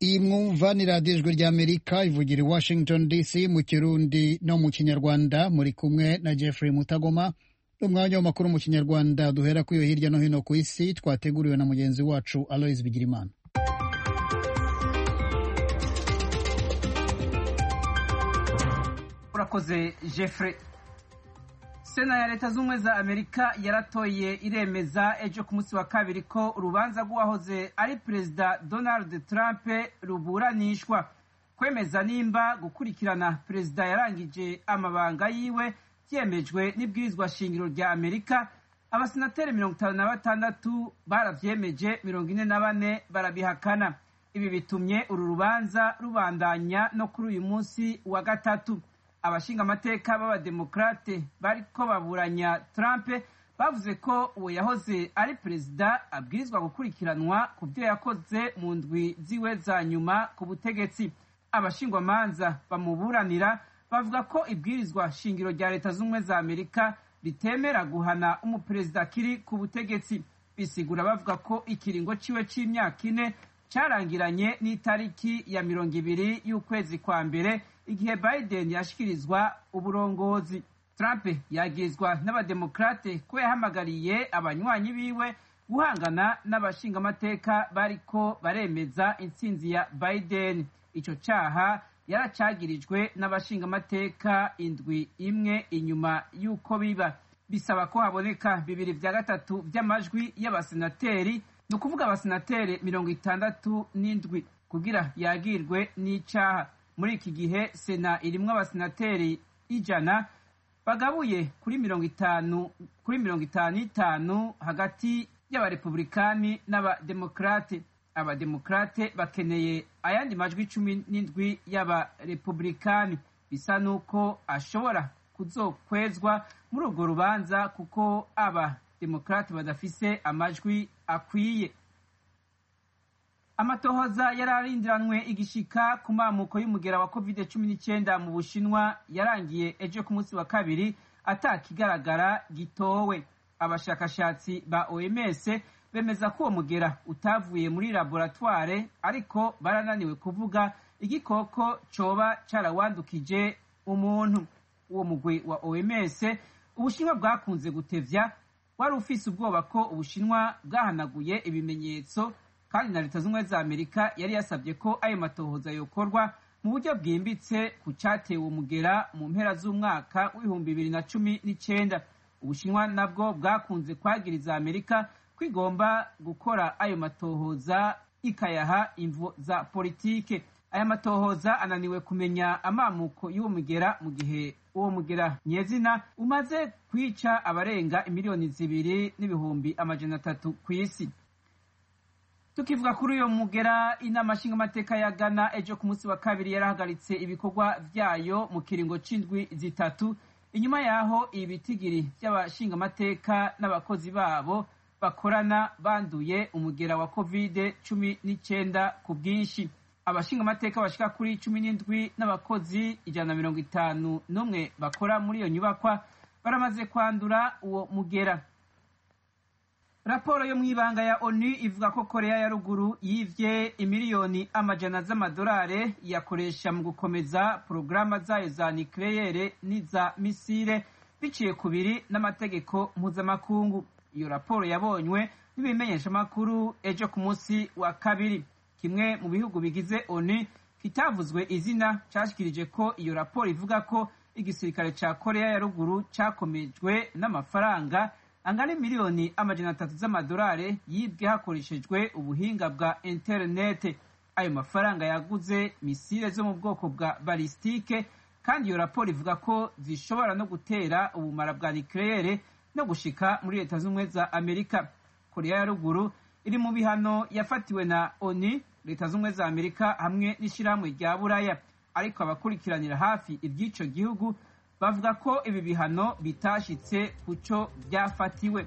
iyi mwumva ni radiyo ijwi ry'Amerika ivugira i Washington DC mu Kirundi no mu Kinyarwanda. Muri kumwe na Jeffrey Mutagoma. Umwanya w'amakuru mu Kinyarwanda duhera kuyo hirya no hino ku isi twateguriwe na mugenzi wacu Aloys Bigirimana. Urakoze Jeffrey. Sena ya Leta Zunze za Amerika yaratoye iremeza ejo ku munsi wa kabiri ko urubanza rw'uwahoze ari Perezida Donald Trump ruburanishwa. Kwemeza nimba gukurikirana Perezida yarangije amabanga yiwe byemejwe n'ibwirizwa shingiro rya Amerika. Abasenateri 56 baravyemeje, 44 barabihakana. Ibi bitumye uru rubanza rubandanya no kuri uyu munsi wa gatatu. Abashinga amateka b'abademokrate bariko baburanya Trump bavuze ko uwo yahoze ari perezida abwirizwa gukurikiranwa ku byo yakoze mu ndwi ziwe za nyuma ku butegetsi. Abashingwamanza bamuburanira bavuga ko ibwirizwa shingiro rya Leta Zunze za Amerika ritemera guhana umuperezida kiri ku butegetsi. Bisigura bavuga ko ikiringo ciwe c'imyaka 4 carangiranye n'itariki ya 20 y'ukwezi kwa mbere igihe Biden yashikirizwa uburongozi. Trump yagirizwa n'abademokrate ko yahamagariye abanywanyi biwe guhangana n'abashinga amateka bariko baremeza intsinzi ya Biden. Ico caha yaracagirijwe n'abashinga amateka indwi imwe inyuma y'uko biba. Bisaba ko haboneka 2/3 by'amajwi y'abasenateri, no kuvuga abasenateri 67 kugira yagirwe n'icaha. Muri iki gihe Sena irimwo abasenateri 100 bagabuye kuri 55 hagati y'abarepublikani n'abademokrate. Abademokrate bakeneye ayandi majwi 17 y'abarepublikani. Bisa nuko ashobora kuzokwezwa muri urwo rubanza kuko abademokrate badafise amajwi akwiye. Amatohoza yararindiranwe igishika ku mamuko y'umugera wa COVID-19 mu Bushinwa yarangiye ejo ku munsi wa kabiri atakigaragara gitowe. Abashakashatsi ba OMS bemeza ko uwo mugera utavuye muri laboratoire, ariko barananiwe kuvuga igikoko coba carawandukije umuntu. Uwo mugwi wa OMS Ubushinwa bwakunze gutevya wari ufise ubwoba ko Ubushinwa bwahanaguye ibimenyetso, kandi na Leta Zunze za Amerika yari yasabye ko ayo matohoza yokorwa mu buryo bwimbitse ku catewe umugera mu mpera z'umwaka w'2019. Ubushinwa nabwo bwakunze kwagiriza Amerika kwigomba gukora ayo matohoza ikayaha imvo za politike. Aya matohoza ananiwe kumenya amamuko y'uwo mugera mu gihe uwo mugera nyezina umaze kwica abarenga 2,200,000 ku isi. Tukivuga kuri uyo mugera, inama nshingamateka ya Ghana ejo ku munsi wa kabiri yarahagaritse ibikorwa vyayo mu kiringo c'indwi zitatu inyuma yaho ibitigiri by'abashingamateka n'abakozi babo bakorana banduye umugera wa COVID-19 ku bwinshi. Abashingamateka bashika kuri 17 n'abakozi 151 bakora muri iyo nyubakwa baramaze kwandura uwo mugera. Raporo yo mwibanga ya ONU ivuga ko Korea ya ruguru yivye imiliyoni amajana z'amadolari yakoresha mu gukomeza programa zayo za nucleaire n'iza misile biciye kubiri n'amategeko mpuzamakungu. Iyo raporo yabonywe n'ibimenyesha makuru ejo ku munsi wa kabiri. Kimwe mu bihugu bigize ONU kitavuzwe izina cashikirije ko iyo raporo ivuga ko igisirikare ca Korea ya ruguru cakomejwe n'amafaranga angana miliyoni amajana 3 z'amadolari yibwe hakoreshejwe ubuhinga bwa internet. Ayo mafaranga yaguze misile zo mu bwoko bwa balistike, kandi iyo raporo ivuga ko zishobora no gutera ubumara bwa nucleaire no gushika muri Leta Zunze za Amerika. Korea ya ruguru iri mu bihano yafatiwe na ONU, Leta Zunze za Amerika hamwe n'ishirahamwe rya Buraya, ariko abakurikiranira hafi iby'ico gihugu bavuga ko ibi bihano bitashitse kuco byafatiwe.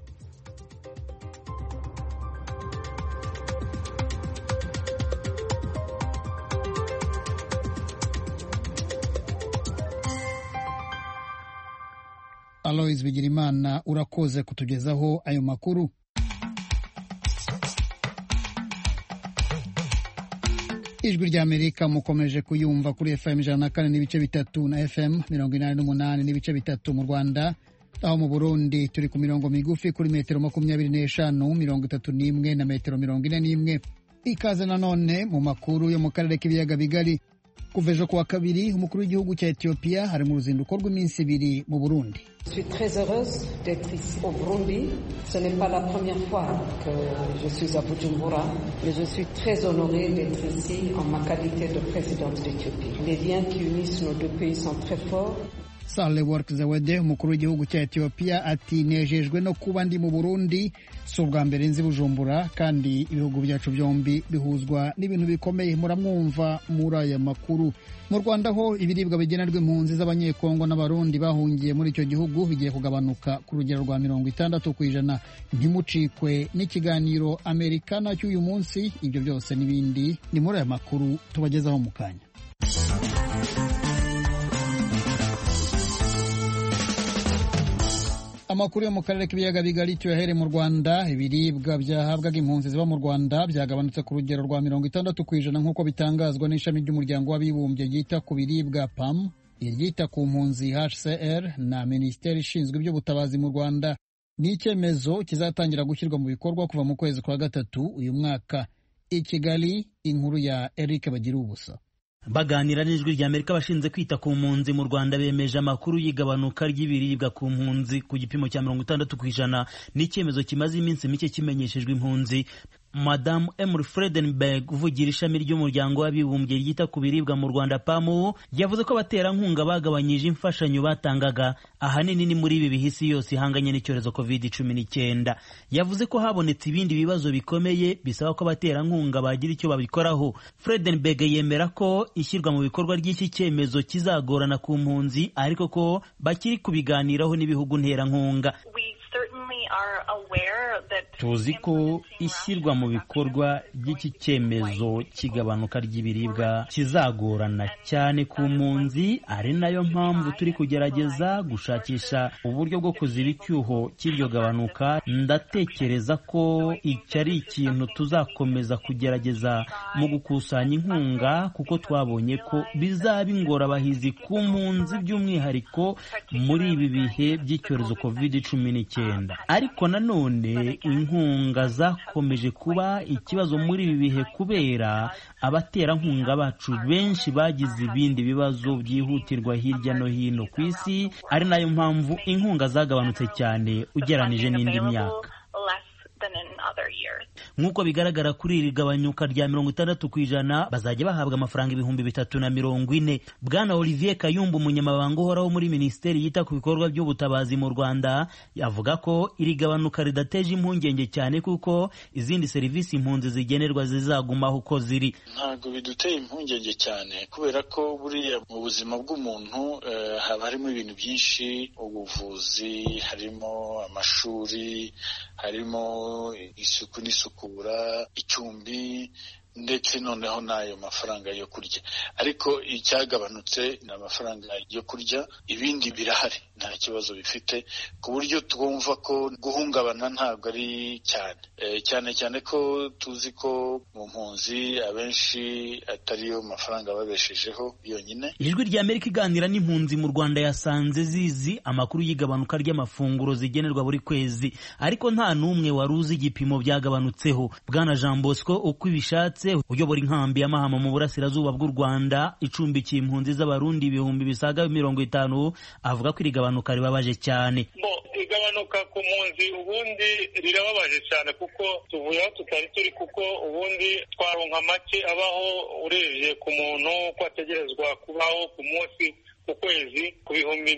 Aloys Bigirimana, urakoze kutugezaho ayo makuru. ijwi ry'Amerika mukomeje kuyumva kuri FM 104 n'ibice bitatu na FM 88 n'ibice bitatu mu Rwanda, aho mu Burundi turi ku mirongo migufi kuri metero 25, 31 na metero 41. Ikaze nanone mu makuru yo mu karere k'ibiyaga bigari. Kuva ejo kuwa kabiri umukuru w'igihugu cya Ethiopia hari mu ruzinduko rw'iminsi 2 mu Burundi. Je suis très heureuse d'être ici au Burundi. Ce n'est pas la première fois que je suis à Bujumbura, mais je suis très honorée d'être ici en ma qualité de présidente d'Éthiopie. Les liens qui unissent nos deux pays sont très forts. Sahle-Work Zewde umukuru w'igihugu cya Ethiopia ati nejejwe no kuba ndi mu Burundi, si ubwa mbere nzi Bujumbura kandi ibihugu byacu byombi bihuzwa n'ibintu bikomeye. Muramwumva muri aya makuru. Mu Rwanda ho ibiribwa bigenerwa impunzi z'abanyekongo n'abarundi bahungiye muri icyo gihugu bigiye kugabanuka ku rugero rwa 60%. Ntimucikwe n'ikiganiro Amerikana cy'uyu munsi. Ibyo byose n'ibindi ni muri aya makuru tubagezaho mu kanya. Amakuru yo mu karere k'ibiyaga bigari tuyahere mu Rwanda. Ibiribwa byahabwaga impunzi ziba mu Rwanda byagabanutse ku rugero rwa 60% nk'uko bitangazwa n'ishami ry'umuryango w'abibumbye ryita ku biribwa PAM, iryita ku mpunzi HCR na Minisiteri ishinzwe iby'ubutabazi mu Rwanda. Ni icyemezo kizatangira gushyirwa mu bikorwa kuva mu kwezi kwa gatatu uyu mwaka. I Kigali, inkuru ya Eric Bagirubusa. Baganira n'ijwi ry'Amerika bashinze kwita ku mpunzi mu Rwanda bemeje amakuru y'igabanuka ry'ibiribwa ku mpunzi ku gipimo cya 60%, n'icyemezo kimaze iminsi mike kimenyeshejwe impunzi. Madame Emily Fredenberg uvugira ishami ry'umuryango w'abibumbye ryita ku biribwa mu Rwanda PAMU yavuze ko abaterankunga bagabanyije imfashanyo batangaga ahanini ni muri ibi bihisi yose ihanganye n'icyorezo COVID-19. Yavuze ko habonetse ibindi bibazo bikomeye bisaba ko abaterankunga bagira icyo babikoraho. Fredenberg yemera ko ishyirwa mu bikorwa ry'iki cyemezo kizagorana ku mpunzi, ariko ko bakiri kubiganiraho n'ibihugu nterankunga. Tuzi ko ishyirwa mu bikorwa ry'iki cyemezo kigabanuka ry'ibiribwa kizagorana cyane ku mpunzi, ari nayo mpamvu turi kugerageza gushakisha uburyo bwo kuziba icyuho cy'iryo gabanuka. Ndatekereza ko iki ari ikintu tuzakomeza kugerageza mu gukusanya inkunga, kuko twabonye ko bizaba ingorabahizi ku mpunzi by'umwihariko muri ibi bihe by'icyorezo COVID-19. Ariko nanone inkunga zakomeje kuba ikibazo muri ibi bihe kubera abaterankunga bacu benshi bagize ibindi bibazo byihutirwa hirya no hino ku isi, ari nayo mpamvu inkunga zagabanutse cyane ugeranije n'indi myaka. Nk'uko bigaragara kuri iri gabanyuka rya 60%, bazajya bahabwa amafaranga 340,000. Bwana Olivier Kayumba, umunyamabanga uhoraho muri Minisiteri yita ku bikorwa by'ubutabazi mu Rwanda, yavuga ko iri gabanuka ridateje impungenge cyane kuko izindi serivisi impunzi zigenerwa zizagumaho uko ziri. Ntabwo biduteye impungenge cyane kubera ko buriya mu buzima bw'umuntu haba harimo ibintu byinshi: ubuvuzi, harimo amashuri, harimo isuku n'isukura, icumbi, ndetse noneho n'ayo mafaranga yo kurya. Ariko icyagabanutse ni amafaranga yo kurya, ibindi birahari nta kibazo bifite, ku buryo twumva ko guhungabana ntabwo ari cyane cyane ko tuzi ko mu mpunzi abenshi atariyo mafaranga babeshejeho yonyine. Ijwi ry'Amerika iganira n'impunzi mu Rwanda yasanze zizi amakuru y'igabanuka ry'amafunguro zigenerwa buri kwezi, ariko nta n'umwe wari uzi igipimo byagabanutseho. Bwana Jean Bosco Ukwibishatse uyobora inkambi ya Mahama mu burasirazuba bw'u Rwanda icumbikiye impunzi z'abarundi ibihumbi bisaga 50, avuga ko iri gabanuka ribabaje cyane. Igabanuka ku mpunzi ubundi rirababaje cyane kuko tuvuye aho tutari turi, kuko ubundi twaronka make abaho urebye ku muntu ko ategerezwa kubaho ku munsi ku kwezi ku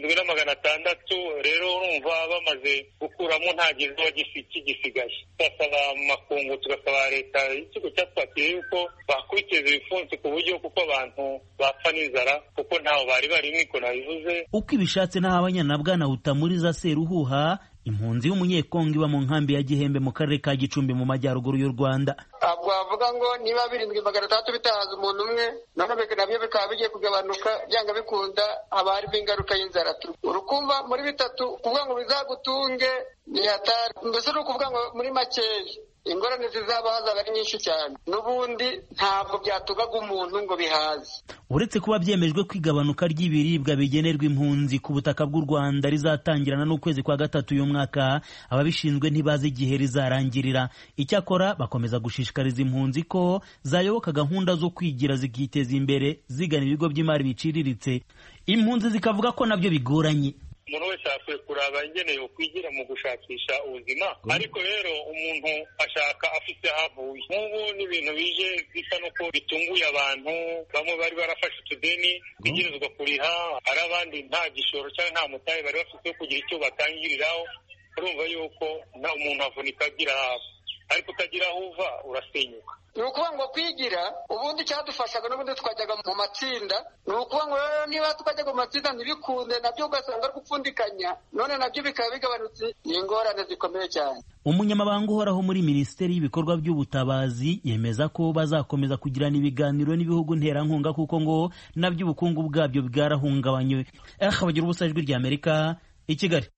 7,600. Rero urumva bamaze gukuramo nta gizuba gisigaye. Tugasaba makungu, tugasaba leta y'ikigo cyatwakiriye yuko bakurikiza ibifunsi ku buryo kuko abantu bapfa n'inzara, kuko ntaho bari niko nabivuze. Uko ibishatse n'ahabanya na Bwana Utamuriza Seruhuha, impunzi y'umunyekongo iba mu nkambi ya Gihembe mu karere ka Gicumbi mu majyaruguru y'u Rwanda. Ntabwo wavuga ngo niba 7,600 bitahaza umuntu umwe, none nabyo bikaba bigiye kugabanuka, byanga bikunda haba harimo ingaruka y'inzara. Urukumva muri bitatu kuvuga ngo bizagutunge ni hatari, mbese ni ukuvuga ngo muri makeya ingorane zizaba hazaba ari nyinshi cyane, n'ubundi ntabwo byatugaga umuntu ngo bihaze. Uretse kuba byemejwe ko igabanuka ry'ibiribwa bigenerwa impunzi ku butaka bw'u Rwanda rizatangirana n'ukwezi kwa gatatu uyu mwaka, ababishinzwe ntibazi igihe rizarangirira. Icyakora bakomeza gushishikariza impunzi ko zayoboka gahunda zo kwigira zikiteza imbere zigana ibigo by'imari biciriritse. Impunzi zikavuga ko nabyo bigoranye. Umuntu wese akwiye kuraba ingeneye kwigira mu gushakisha ubuzima, ariko rero umuntu ashaka afite havuye. Nk'ubu n'ibintu bije bisa nuko bitunguye abantu, bamwe bari barafashe utudeni bigirizwa kuriha, hari abandi nta gishoro cyangwa nta mutahe bari bafite wo kugira icyo batangiriraho. Urumva yuko na umuntu avunika agira hava, ariko utagira aho uva urasenyuka. Ni ukuvuga ngo kwigira ubundi cyadufashaga n'ubundi twajyaga mu matsinda, ni ukuvuga ngo rero niba twajyaga mu matsinda ntibikunde nabyo ugasanga ari gupfundikanya, none nabyo bikaba bigabanutse, ni ingorane zikomeye cyane. Umunyamabanga uhoraho muri Minisiteri y'Ibikorwa by'Ubutabazi yemeza ko bazakomeza kugirana ibiganiro n'ibihugu nterankunga kuko ngo nabyo ubukungu bwabyo bwarahungabanywe. Bagira ubusa ijwi ry'Amerika i Kigali.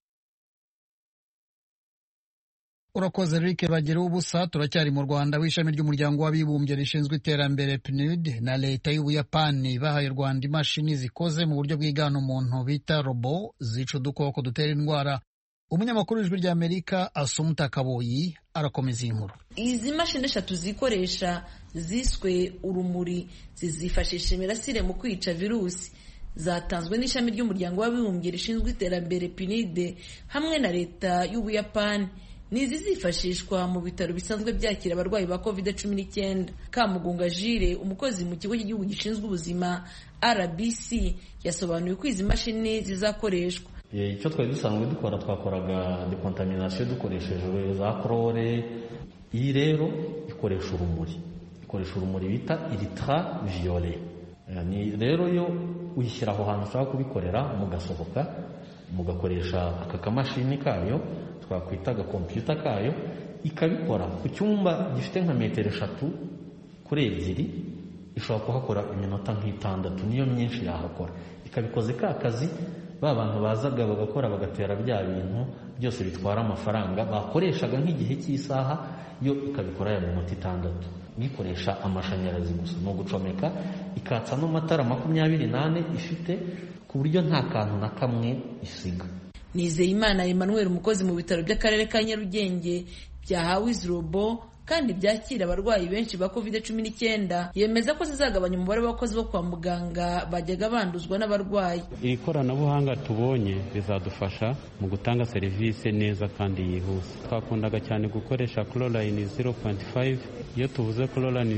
Urakoze Eric Bagira ubusa. Turacyari mu Rwanda. W'ishami ry'umuryango w'abibumbye rishinzwe iterambere PNUD na leta y'Ubuyapani bahaye Rwanda imashini zikoze mu buryo bwigana umuntu bita robo zica udukoko dutera indwara. Umunyamakuru w'ijwi ry'Amerika Asumta Kaboyi arakomeza inkuru. Izi mashini 3 zikoresha ziswe urumuri zizifashisha imirasire mu kwica virusi, zatanzwe n'ishami ry'umuryango w'abibumbye rishinzwe iterambere PNUD hamwe na leta y'Ubuyapani. Nizi zifashishwa mu bitaro bisanzwe byakira abarwayi ba COVID-19. Kamugunga Jire, umukozi mu kigo cy'igihugu gishinzwe ubuzima RBC, yasobanuye ko izi mashini zizakoreshwa. Icyo twari dusanzwe dukora, twakoraga decontamination dukoresheje za chlore. Iyi rero ikoresha urumuri bita ultraviolet. Ni rero yo uyishyira aho hantu ushaka kubikorera, mugasohoka mugakoresha aka kamashini kayo twakwitaga computer kayo, ikabikora ku cyumba gifite nka metero 3 kuri 2, ishobora kuhakora iminota nk'itandatu, niyo myinshi yahakora. Ikabikoze ka kazi ba bantu bazaga bagakora bagatera bya bintu byose bitwara amafaranga bakoreshaga nk'igihe cy'isaha, yo ikabikora ya minota 6. Bikoresha amashanyarazi gusa, no gucomeka, ikatsa no matara 28 ifite, ku buryo nta kantu na kamwe isiga. Nizeyimana Emmanuel, umukozi mu bitaro by'akarere ka Nyarugenge byahawe izi robo kandi byakira abarwayi benshi ba COVID-19, yemeza ko zizagabanya umubare w'abakozi bo kwa muganga bajyaga banduzwa n'abarwayi. Iri koranabuhanga tubonye rizadufasha mu gutanga serivisi neza kandi yihuse. Twakundaga cyane gukoresha chlorine 0.5. Iyo tuvuze chlorine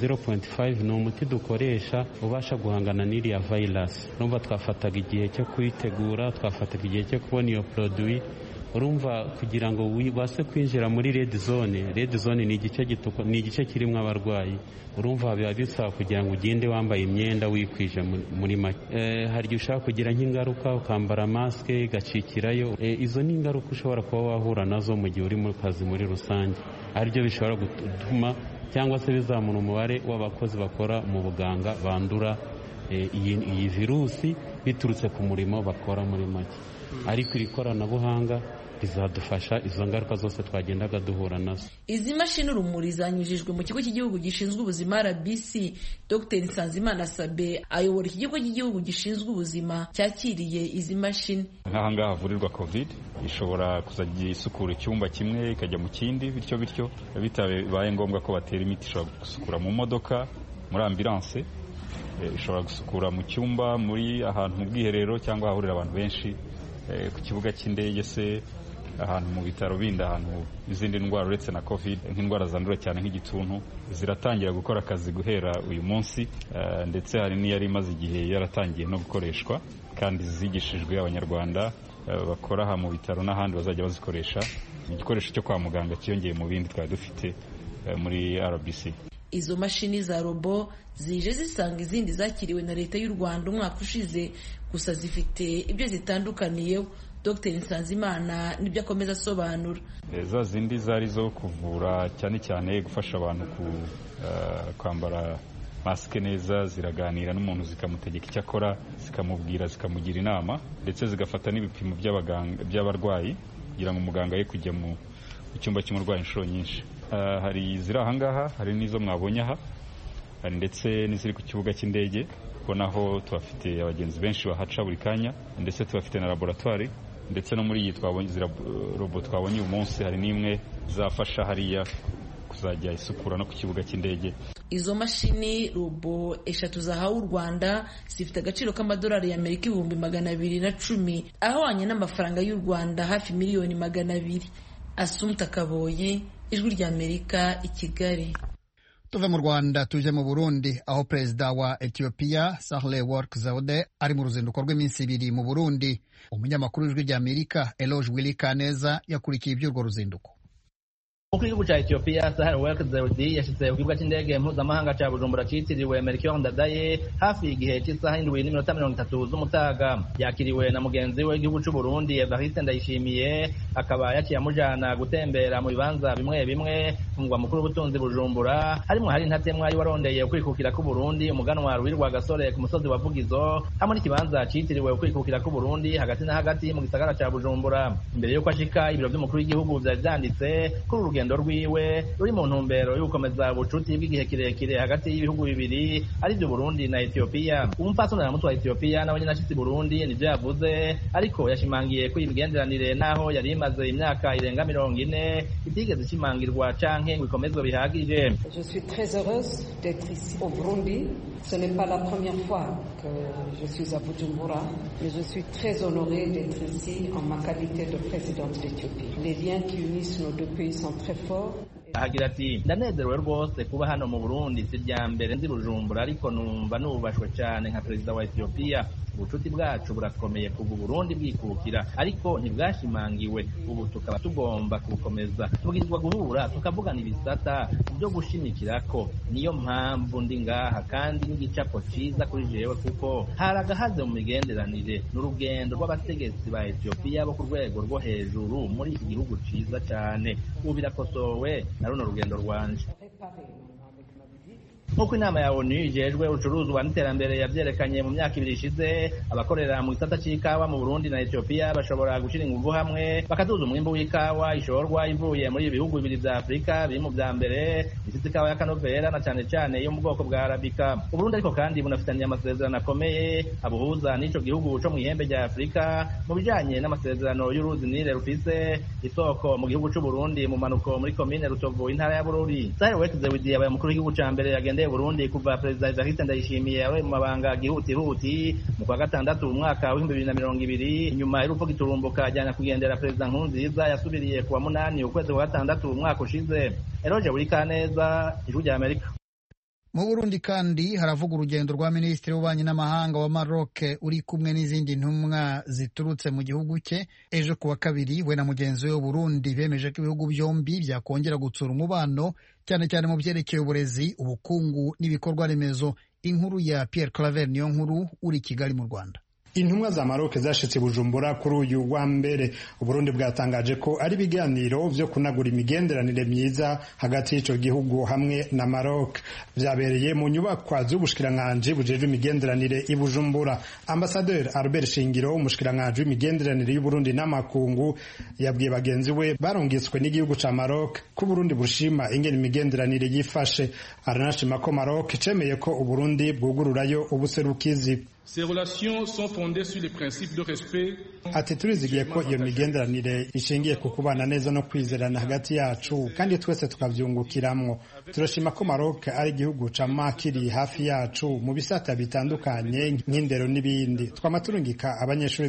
0.5 ni umuti dukoresha ubasha guhangana n'iriya virus. Urumva twafataga igihe cyo kuyitegura, twafataga igihe cyo kubona iyo produit. Urumva kugira ngo wibase kwinjira muri red zone ni igice gituko, ni igice kirimo abarwayi. Urumva biba bisaba kugira ngo ugende wambaye imyenda wikwije muri make. Hari igihe ushaka kugira nk'ingaruka ukambara maske igacikirayo. Izo ni ingaruka ushobora kuba wahura nazo mu gihe uri mu kazi muri rusange, aribyo bishobora gutuma cyangwa se bizamura umubare w'abakozi bakora mu buganga bandura iyi virusi biturutse ku murimo bakora muri make. Ariko iri koranabuhanga rizadufasha izo ngaruka zose twagendaga duhura nazo. Izi mashini urumuri zanyujijwe mu kigo cy'igihugu gishinzwe ubuzima RBC. Dr Nsanzimana Sabe ayobora ikigo cy'igihugu gishinzwe ubuzima cyakiriye izi mashini. Nk'ahangaha havurirwa COVID, ishobora kuzajya isukura icyumba kimwe ikajya mu kindi, bityo bitabaye ngombwa ko batera imiti. Ishobora gusukura mu modoka, muri ambulance, ishobora gusukura mu cyumba, muri ahantu mu bwiherero cyangwa hahurira abantu benshi, ku kibuga cy'indege se, ahantu mu bitaro bindi, ahantu izindi ndwara uretse na COVID nk'indwara zandura cyane nk'igituntu ziratangira gukora akazi guhera uyu munsi, ndetse hari n'iyari imaze igihe yaratangiye no gukoreshwa, kandi zigishijwe Abanyarwanda bakora aha mu bitaro n'ahandi bazajya bazikoresha. Igikoresho cyo kwa muganga cyiyongeye mu bindi twari dufite muri RBC. Izo mashini za robo zije zisanga izindi zakiriwe na leta y'u Rwanda umwaka ushize, gusa zifite ibyo zitandukaniyeho. Dr Nsanzimana nibyo akomeza asobanura. Za zindi zari zo kuvura cyane gufasha abantu kwambara maske neza, ziraganira n'umuntu zikamutegeka icyo akora, zikamubwira, zikamugira inama, ndetse zigafata n'ibipimo by'abarwayi kugira ngo umuganga ye kujya mu cyumba cy'umurwayi inshuro nyinshi. hari iziri ahangaha, hari n'izo mwabonye aha, hari ndetse n'iziri ku kibuga cy'indege, kuko naho tuhafite abagenzi benshi bahaca buri kanya, ndetse tuhafite na laboratoire, ndetse no muri iyi twabonye robo twabonye uyu munsi hari n'imwe zafasha hariya kuzajya isukura no ku kibuga cy'indege. Izo mashini robo 3 zahawe u Rwanda zifite agaciro k'amadolari y'Amerika 210,000 ahwanye n'amafaranga y'u Rwanda hafi miliyoni 200. Asumta Kaboyi, Ijwi ry'Amerika, i Kigali. Tuve mu Rwanda tuje mu Burundi, aho perezida wa Ethiopia Sahle-Work Zewde ari mu ruzinduko rw'iminsi 2 mu Burundi. Umunyamakuru w'Ijwi ry'Amerika Eloge Willy Kaneza yakurikiye iby'urwo ruzinduko. Umukuru w'igihugu cya Ethiopia Sahle-Work Zewde yashyize ku kibuga cy'indege mpuzamahanga cya Bujumbura cyitiriwe Melchior Ndadaye hafi y'igihe cy'isaha 7:30 z'umutaga. Yakiriwe na mugenzi we w'igihugu cy'u Burundi Evariste Ndayishimiye, akaba yaciye amujana gutembera mu bibanza bimwe bimwe mu mugwa mukuru w'ubutunzi Bujumbura, harimo hari intatemwa y'uwarondeye ukwikukira ku Burundi umuganwa Rwirwa Gasore ku musozi wa Vugizo, hamwe n'ikibanza cyitiriwe ukwikukira ku Burundi hagati na hagati mu gisagara cya Bujumbura. Imbere y'uko ashika ibiro by'umukuru w'igihugu byari byanditse kuri urugendo rwiwe ruri mu ntumbero yo gukomeza ubucuti bw'igihe kirekire hagati y'ibihugu bibiri ari byo Burundi na Ethiopia. Umupfasoni na mutwa wa Ethiopia nawe nyine ashitse Burundi nivyo yavuze, ariko yashimangiye ko imigenderanire naho yari imaze imyaka irenga 40 itigeze ishimangirwa canke ngo ikomezwe bihagije. Je suis très heureuse d'être ici au Burundi. Ce n'est pas la première fois que je suis à Bujumbura, mais je suis très honorée d'être ici en ma qualité de présidente d'Éthiopie. Les liens qui unissent nos deux pays sont très forts. Ahagira ati ndanezerewe rwose kuba hano mu Burundi, si rya mbere nzi Bujumbura, ariko numva nubashwe cyane nka perezida wa Ethiopia. Ubucuti bwacu burakomeye kuva Burundi bwikukira, ariko ntibwashimangiwe. Ubu tukaba tugomba kubukomeza, tubwirizwa guhura tukavugana ibisata byo gushimikirako. Niyo mpamvu ndi ngaha, kandi n'igicapo ciza kuri jewe, kuko haragahaze mu migenderanire n'urugendo rw'abategetsi ba Ethiopia bo ku rwego rwo hejuru muri iki gihugu ciza cyane. Ubu birakosowe na runo rugendo rwanje. Nk'uko inama ya ONU ijejwe ubucuruzwa n'iterambere yavyerekanye mu myaka 2 ishize, abakorera mu gisata c'ikawa mu Burundi na Ethiopia bashobora gushira inguvu hamwe bakaduza umwimbu w'ikawa ishorwa ivuye muri ibihugu bibiri vya Afrika biri mu vya mbere ifite ikawa ya kanovera na cane cane yo mu bwoko bwa Arabica. Uburundi ariko kandi bunafitanye amasezerano akomeye abuhuza n'ico gihugu co mu ihembe rya Afrika mu bijanye n'amasezerano y'uruzi Nile rufise isoko mu gihugu c'u Burundi mu manuko muri komine Rutovu intara ya Bururi. Sahle-Work Zewde yabaye umukuru w'igihugu ca mbere yagendeye Burundi kuva perezida Evariste Ndayishimiye yawe mu mabanga gihutihuti mu kwa gatandatu umwaka wa 2020, nyuma y'urupfu giturumbuka ajyana kugendera perezida Nkurunziza yasubiriye kuwa 8 ukwezi kwa gatandatu umwaka ushize. Eloge Willy Kaneza, Ijwi ry'Amerika. Mu Burundi kandi haravuga urugendo rwa Minisitiri w'Ububanyi n'Amahanga wa Maroc uri kumwe n'izindi ntumwa ziturutse mu gihugu cye. Ejo kuwa kabiri we na mugenzi we w'Uburundi bemeje ko ibihugu byombi byakongera gutsura umubano, cyane cyane mu byerekeye uburezi, ubukungu n'ibikorwa remezo. Inkuru ya Pierre Claver Niyonkuru uri Kigali mu Rwanda. Intumwa za Maroc zashitse Bujumbura kuri uyu wa mbere. Uburundi bwatangaje ko ari biganiro vyo kunagura imigenderanire myiza hagati y'ico gihugu hamwe na Maroc. Vyabereye mu nyubakwa z'ubushikiranganji bujejwe imigenderanire i Bujumbura. Ambassadeur Albert Shingiro, umushikiranganji w'imigenderanire y'Uburundi n'amakungu, yabwiye bagenzi we barongitswe n'igihugu ca Maroc ko Burundi bushima ingene imigenderanire yifashe. Aranashima ko Maroc cemeye ko Uburundi bwugururayo ubuserukizi. Ces relations sont fondées sur les principes de respect. Ati turizigiye ko iyo migenderanire ishingiye ku kubana neza no kwizerana hagati yacu, kandi twese tukavyungukiramwo. Turashima ko Maroc ari igihugu camakiri hafi yacu mu bisata bitandukanye nk'indero n'ibindi. Twamaturungika abanyeshuri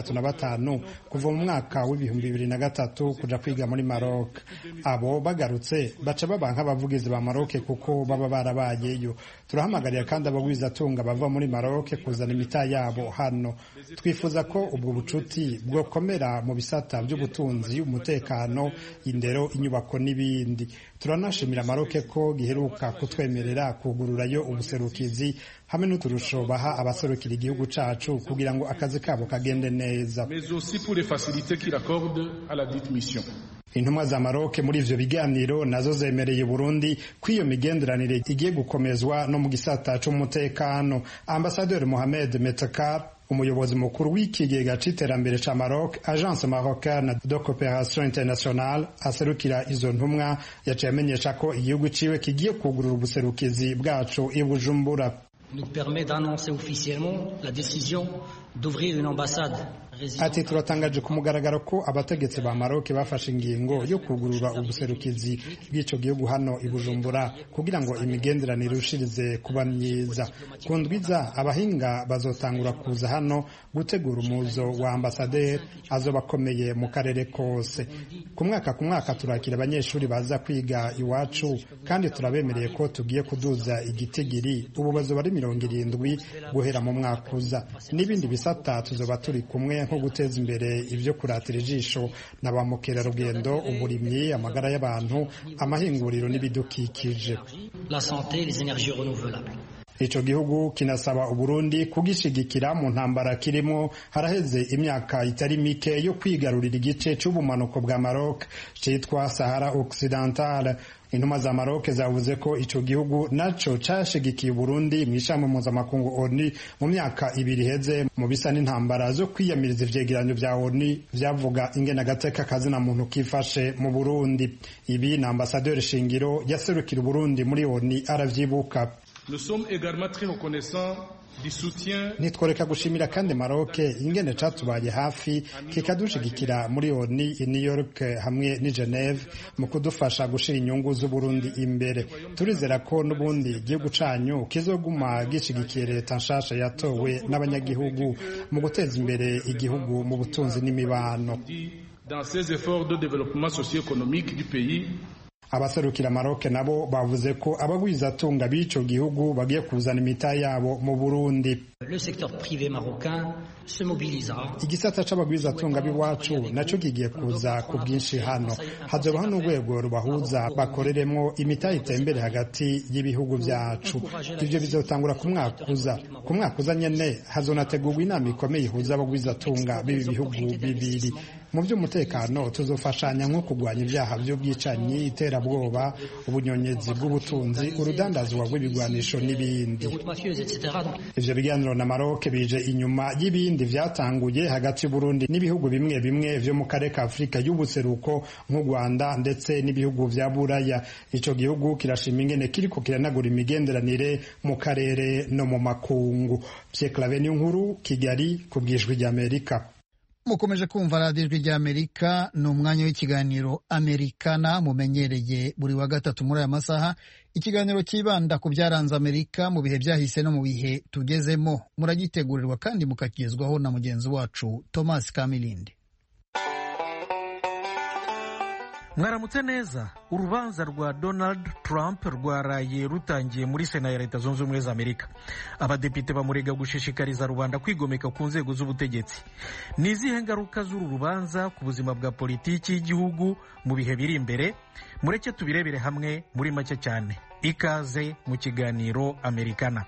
35 kuva mu mwaka w'2003 kuja kwiga muri Maroc. Abo bagarutse baca baba nk'abavugizi ba Maroc kuko baba barabayeyo. Turahamagarira kandi abagwiza tunga bava muri Maroc kuzana imita yabo hano. Twifuza ko ubwo bucuti bwokomera mu bisata by'ubutunzi, umutekano, indero, inyubako n'ibindi. Turanashimira Maroc ko giheruka kutwemerera kugururayo ubuserukizi hamwe n'uturusho baha abaserukira igihugu cacu kugira ngo akazi kabo kagende neza. Mais aussi pour les facilités qu'il accorde à la dite mission. Intumwa za Maroc muri ivyo biganiro nazo zemereye Burundi ko iyo migenderanire igiye gukomezwa no mu gisata c'umutekano. Ambassadeur Mohamed Metakar umuyobozi mukuru w'ikigega c'iterambere ca Maroc Agence Marocaine de Coopération Internationale aserukira izo ntumwa yaciye amenyesha ko igihugu ciwe kigiye kugurura ubuserukizi bwacu i Bujumbura. Nous permet d'annoncer officiellement la décision d'ouvrir une ambassade. Ati turatangaje ku mugaragaro ko abategetsi ba Maroc bafashe ingingo yo kugurura ubuserukizi bw'ico gihugu hano i Bujumbura kugira ngo imigenderanire irushirize kuba myiza. Ku ndwiza abahinga bazotangura kuza hano gutegura umuzo wa ambasaderi azoba akomeye mu karere kose. Ku mwaka turakira abanyeshuri baza kwiga iwacu kandi turabemereye ko tugiye kuduza igitigiri ubu bazoba ari 70 guhera mu mwaka uza. N'ibindi bisata tuzoba turi kumwe nko guteza imbere ibyo kuratira ijisho na ba mukerarugendo, uburimyi, amagara y'abantu, amahinguriro n'ibidukikije. La santé, les énergies renouvelables. Ico gihugu kinasaba Uburundi kugishigikira mu ntambara kirimo haraheze imyaka itari mike yo kwigarurira igice c'ubumanuko bwa Maroc citwa Sahara Occidentale. Intumwa za Maroc zavuze ko ico gihugu naco cashigikiye Burundi mw'ishami mpuzamakungu ONU mu myaka ibiri heze mu bisa n'intambara zo kwiyamiriza ivyegeranyo vya ONU vyavuga ingene agateka kazina muntu kifashe mu Burundi. Ibi na ambasaderi Shingiro yaserukira Burundi muri ONU aravyibuka. Nous sommes également très reconnaissants du soutien. Nitworeka gushimira kandi Maroc ingene catubaye hafi kikadushigikira muri ONU i New York hamwe ni Geneve mu kudufasha gushira inyungu z'u Burundi imbere. Turizera ko n'ubundi igihugu canyu kizoguma gishigikiye leta nshasha yatowe n'abanyagihugu mu guteza imbere igihugu mu butunzi n'imibano. Dans ces efforts de développement socio-économique du pays. Abaserukira Maroc nabo bavuze ko abagwizatunga b'ico gihugu bagiye kuzana imita yabo mu Burundi. Le secteur privé marocain se mobilisera. Igisata c'abagwizatunga b'iwacu naco kigiye kuza ku bwinshi hano. Hazoba hano urwego rubahuza bakoreremo imita itembere hagati y'ibihugu vyacu. Ivyo bizotangura ku mwaka uza. Ku mwaka uza nyene hazonategurwa inama ikomeye ihuza abagwizatunga b'ibi bihugu bibiri. Mu by'umutekano tuzofashanya nko kugwanya ibyaha by'ubwicanyi, iterabwoba, ubunyonyezi bw'ubutunzi, urudandazwa rw'ibigwanisho n'ibindi. Ivyo biganiro na Maroc bije inyuma y'ibindi vyatanguye hagati y'Uburundi n'ibihugu bimwe bimwe vyo mu karere ka Afrika y'ubuseruko nk'u Rwanda ndetse n'ibihugu vya Buraya. Ico gihugu kirashima ingene kiriko kiranagura imigenderanire mu karere no mu makungu. Pierre Claver Nkuru, Kigali, ku bw'Ijwi ry'Amerika. Mukomeje kumva radiyo Ijwi ry'Amerika, ni umwanya w'ikiganiro Amerikana mumenyereye buri wa gatatu muri aya masaha, ikiganiro kibanda ku byaranze Amerika mu bihe byahise no mu bihe tugezemo. Muragitegurirwa kandi mukakigezwaho na mugenzi wacu Thomas Kamilindi. Mwaramutse neza. Urubanza rwa Donald Trump rwaraye rutangiye muri Sena ya Leta Zunze Ubumwe za Amerika. Abadepite bamurega gushishikariza rubanda kwigomeka ku nzego z'ubutegetsi. Ni izihe ngaruka z'uru rubanza ku buzima bwa politiki y'igihugu mu bihe biri imbere? Mureke tubirebere hamwe muri make cyane. Ikaze mu kiganiro Amerikana.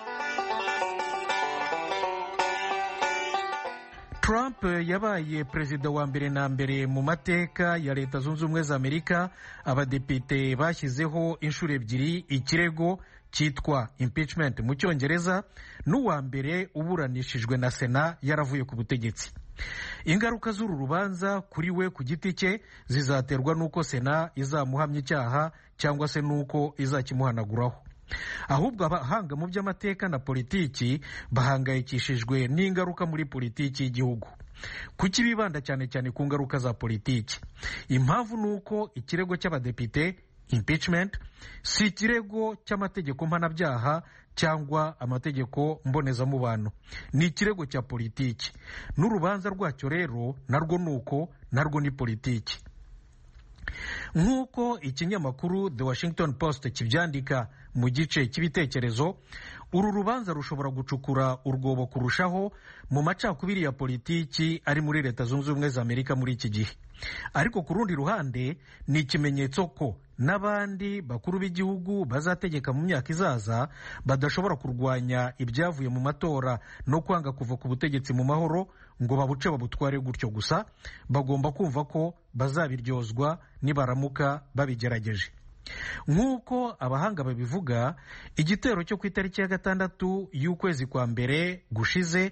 Trump yabaye perezida wa mbere na mbere mu mateka ya Leta Zunze Ubumwe za Amerika abadepite bashyizeho inshuro ebyiri ikirego cyitwa impeachment mu Cyongereza, n'uwa mbere uburanishijwe na Sena yaravuye ku butegetsi. Ingaruka z'uru rubanza kuri we ku giti cye zizaterwa n'uko Sena izamuhamya icyaha cyangwa se n'uko izakimuhanaguraho. Ahubwo abahanga mu by'amateka na politiki bahangayikishijwe n'ingaruka muri politiki y'igihugu. Kuki bibanda cyane cyane ku ngaruka za politiki? Impamvu ni uko ikirego cy'abadepite impeachment si ikirego cy'amategeko mpanabyaha cyangwa amategeko mbonezamubano, ni ikirego cya politiki. N'urubanza rwacyo rero narwo ni politiki. Nk'uko ikinyamakuru The Washington Post kibyandika mu gice cy'ibitekerezo, uru rubanza rushobora gucukura urwobo kurushaho mu macakubiri ya politiki ari muri Leta Zunze Ubumwe za Amerika muri iki gihe. Ariko ku rundi ruhande ni ikimenyetso ko n'abandi bakuru b'igihugu bazategeka mu myaka izaza badashobora kurwanya ibyavuye mu matora no kwanga kuva ku butegetsi mu mahoro ngo babuce babutware gutyo gusa. Bagomba kumva ko bazabiryozwa nibaramuka babigerageje. Nk'uko abahanga babivuga, igitero cyo ku itariki ya 6 y'ukwezi kwa mbere gushize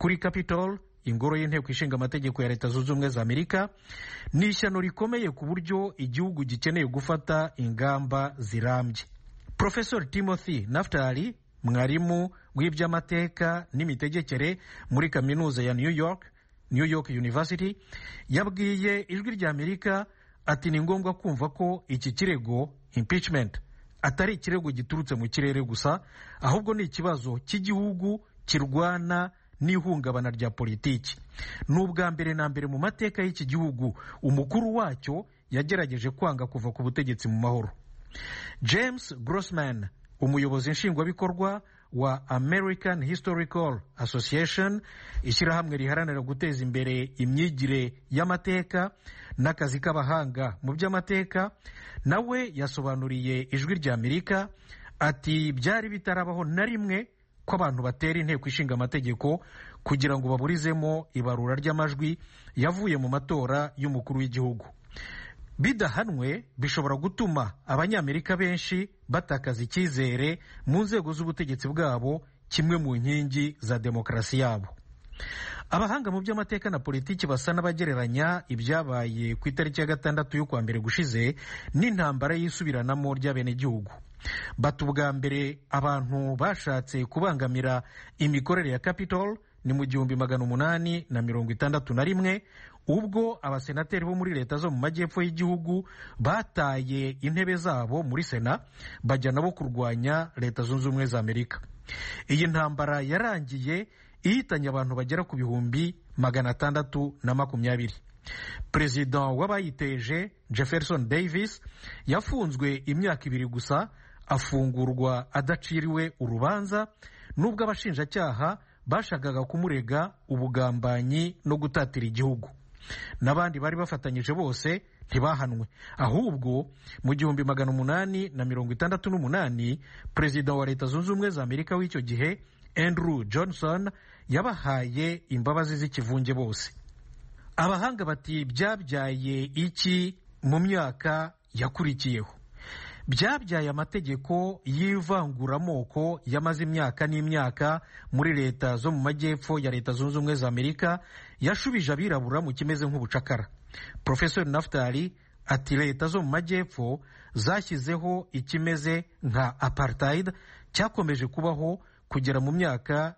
kuri Capitol, ingoro y'inteko ishinga amategeko ya Leta Zunze Ubumwe za Amerika, ni ishyano rikomeye ku buryo igihugu gikeneye gufata ingamba zirambye. Professor Timothy Naftali, mwarimu w'iby'amateka n'imitegekere muri kaminuza ya New York University, yabwiye ijwi rya Amerika ati ni ngombwa kumva ko iki kirego impeachment atari ikirego giturutse mu kirere gusa, ahubwo ni ikibazo cy'igihugu kirwana n'ihungabana rya politiki. Ni ubwa mbere na mbere mu mateka y'iki gihugu umukuru wacyo yagerageje kwanga kuva ku butegetsi mu mahoro. James Grossman, umuyobozi nshingwabikorwa wa American Historical Association, ishyirahamwe riharanira guteza imbere imyigire y'amateka n'akazi k'abahanga mu by'amateka, nawe yasobanuriye ijwi rya Amerika ati byari bitarabaho na rimwe ko abantu batera inteko ishinga amategeko kugira ngo baburizemo ibarura ry'amajwi yavuye mu matora y'umukuru w'igihugu. Bidahanwe bishobora gutuma abanyamerika benshi batakaza icyizere mu nzego z'ubutegetsi bwabo, kimwe mu nkingi za demokarasi yabo. Abahanga mu by'amateka na politiki basa n'abagereranya ibyabaye ku itariki ya 6 y'ukwa mbere gushize n'intambara y'isubiranamo ry'abenegihugu. Bati ubwa mbere abantu bashatse kubangamira imikorere ya Capitol ni mu 1861, ubwo abasenateri bo muri leta zo mu majyepfo y'igihugu bataye intebe zabo muri Sena bajya nabo kurwanya Leta Zunze Ubumwe za Amerika. Iyi ntambara yarangiye ihitanye abantu bagera ku 620,000. Perezida w'abayiteje Jefferson Davis yafunzwe imyaka 2 gusa, afungurwa adaciriwe urubanza, nubwo abashinjacyaha bashakaga kumurega ubugambanyi no gutatira igihugu. N'abandi bari bafatanyije bose ntibahanwe, ahubwo mu 1868 perezida wa Leta Zunze Ubumwe za Amerika w'icyo gihe Andrew Johnson yabahaye imbabazi z'ikivunge bose. Abahanga bati byabyaye iki mu myaka yakurikiyeho? Byabyaye amategeko y'ivanguramoko yamaze imyaka n'imyaka muri leta zo mu majyepfo ya Leta Zunze Ubumwe za Amerika, yashubije abirabura mu kimeze nk'ubucakara. Professor Naftali ati leta zo mu majyepfo zashyizeho ikimeze nka apartheid cyakomeje kubaho kugera mu myaka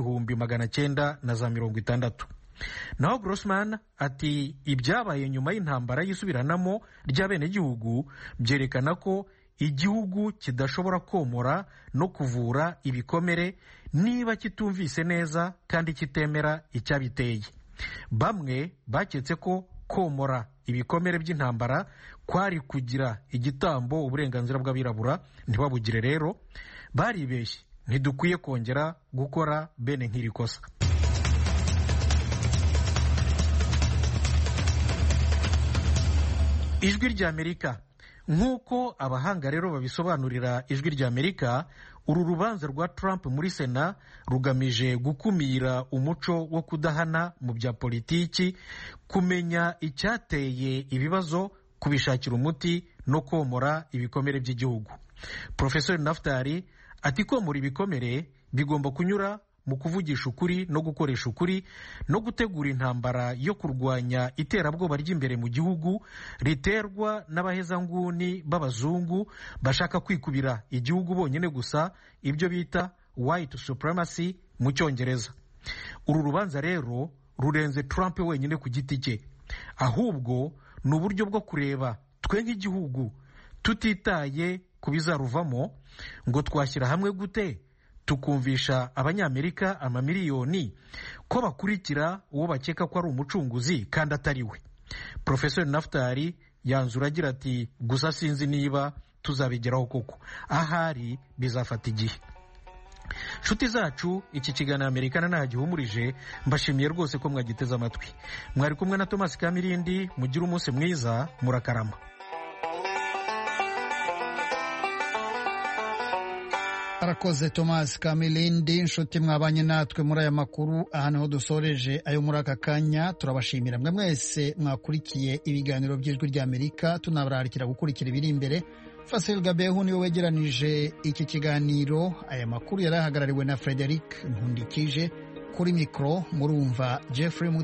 y'1960. Naho Grossman ati ibyabaye nyuma y'intambara y'isubiranamo ry'abenegihugu byerekana ko igihugu kidashobora komora no kuvura ibikomere niba kitumvise neza kandi kitemera icyabiteye. Bamwe baketse ko komora ibikomere by'intambara kwari kugira igitambo uburenganzira bw'abirabura, ntibabugire rero. Baribeshye, ntidukwiye kongera gukora bene nk'iri kosa. Ijwi rya Amerika. Nk'uko abahanga rero babisobanurira ijwi rya Amerika, uru rubanza rwa Trump muri Sena rugamije gukumira umuco wo kudahana mu bya politiki, kumenya icyateye ibibazo, kubishakira umuti no komora ibikomere by'igihugu. Professor Naftali ati komora ibikomere bigomba kunyura mu kuvugisha ukuri no gukoresha ukuri no gutegura intambara yo kurwanya iterabwoba ry'imbere mu gihugu riterwa n'abahezanguni b'abazungu bashaka kwikubira igihugu bonyine gusa, ibyo bita white supremacy mu Cyongereza. Uru rubanza rero rurenze Trump wenyine ku giti cye, ahubwo ni uburyo bwo kureba twe nk'igihugu tutitaye ku bizaruvamo ngo twashyira hamwe gute tukumvisha abanyamerika amamiliyoni ko bakurikira uwo bakeka ko ari umucunguzi kandi atari we. Professor Naftali yanzura agira ati gusa sinzi niba tuzabigeraho koko, ahari bizafata igihe. Nshuti zacu, iki kiganiro Amerikana ntagihumurije, mbashimiye rwose ko mwagiteze amatwi. Mwari kumwe na Thomas Kamirindi, mugire umunsi mwiza, murakarama. Arakoze Thomas Kamilindi. Nshuti mwabanye natwe muri aya makuru, aha niho dusoreje ayo muri aka kanya. Turabashimira mwe mwese mwakurikiye ibiganiro by'ijwi rya Amerika, tunabararikira gukurikira ibiri imbere. Fasil Gabehu niwe wegeranije iki kiganiro. Aya makuru yari ahagarariwe na Frederic Nkundikije. kuri mikoro murumva Jeffrey